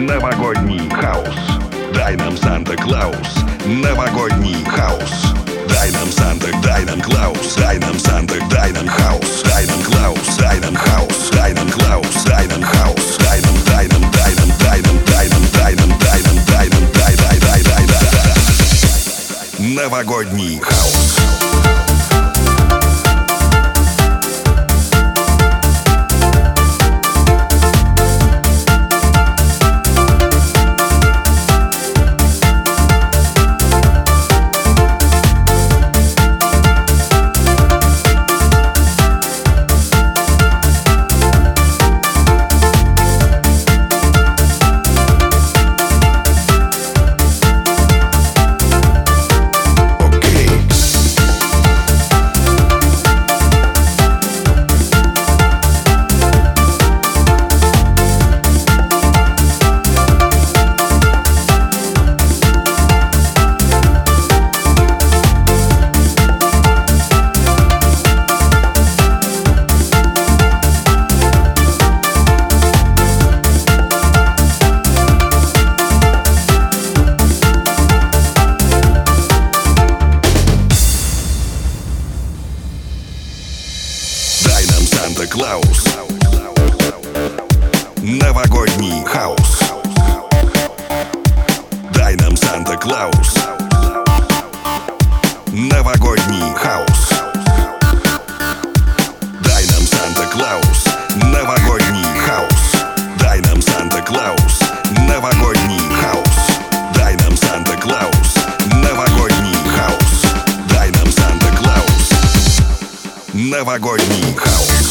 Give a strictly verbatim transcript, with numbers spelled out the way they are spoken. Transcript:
Новогодний хаос. Дай нам Санта-Клаус. Новогодний хаос. Дай нам Санта, дай нам Клаус. Дай нам Санта, дай нам хаос. Дай нам Клаус, дай нам хаос. Дай нам Клаус, дай нам хаос. Дай нам, дай нам, дай нам, дай нам, дай нам, дай нам, дай нам, дай нам, дай, дай, дай, дай, дай. Новогодний хаос. Санта-Клаус. Новогодний хаос. Дай нам Санта-Клаус. Новогодний хаос. Дай нам Санта-Клаус. Новогодний хаос. Дай нам Санта-Клаус. Новогодний хаос. Дай нам Санта-Клаус. Новогодний хаос. Дай нам Санта-Клаус. Новогодний хаос.